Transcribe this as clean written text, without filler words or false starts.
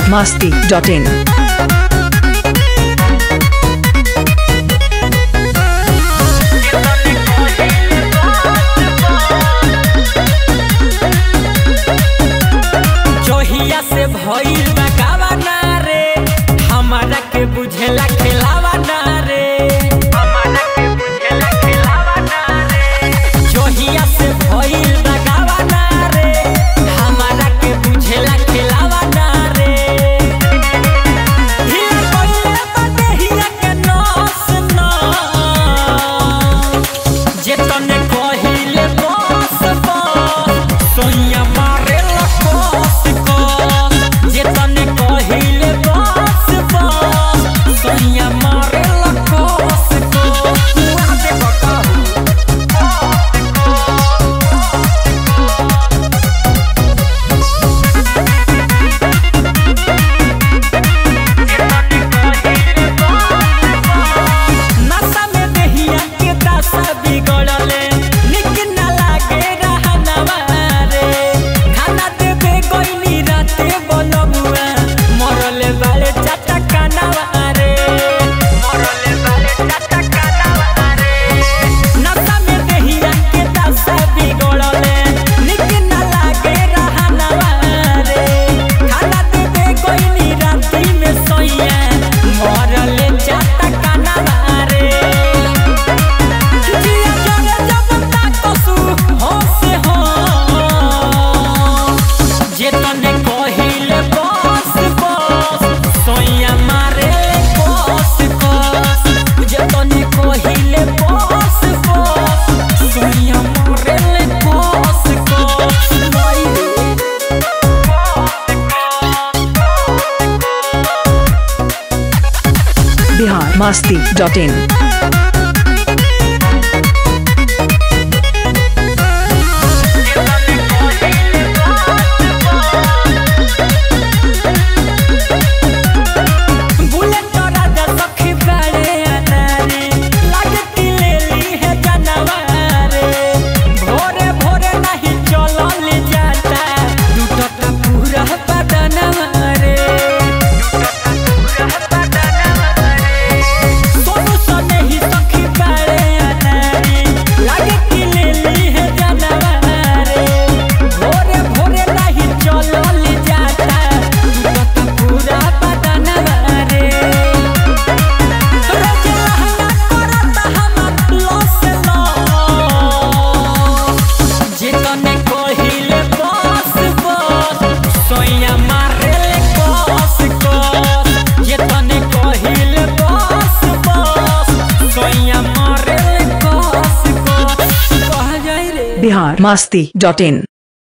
biharmasti.in जोहिया से भइल बा गावाना रे, हमारा के बुझेला खेलावा ना रे, हमारा के बुझेला खेलावा ना रे। जोहिया से भइल बा गावाना रे, हमारा के बुझेला खेलावा ना रे। हिला कोइले बाटे हिला के नस न, जे तने कहिले बस बस सोइया मारे लकोस को, जे तने कहिले बस बस सोइया मारे लकोस को। मुआ दे बकाहू नशा में देहिया के दशा बिगड़ले, निक ना लागे रहनवा रे। खाना देबे गइनी राते बनमुआ, मरले वाले चाचा कानवा रे, मरले वाले चाचा कानवा रे। नशा में देहिया के दशा बिगड़ले, निक ना लागे रहनवा रे। खाना देबे गइनी राती में सोइया, मरले चाचा कानवा रे। जिया जरे जब ताकसु होश हो, जे तने कहिले बस बस सोइया मारे कस कस, जे तने कहिले बस बस सोइया मारे कस कस। भाई biharmasti.in बुलेट राजा सखी बड़े अनारे, लागती लेली है जनवारे। भोरे भोरे नहीं चलल जाता, टूटता पूरा बदनवा रे, टूटता पूरा बदनवा रे। सोनू सने ही सखी बड़े अनारे, लागती लेली है जनवारे। भोरे भोरे नहीं चलल जाता, टूटता पूरा बदनवा रे। रोज लहंगा करता हमर लॉस लॉस, जे तने कहिले बस बस सोइया मारेले कस कस, जे तने कहिले बस बस सोइया मारेले कस कस। कहा जाई रे biharmasti.in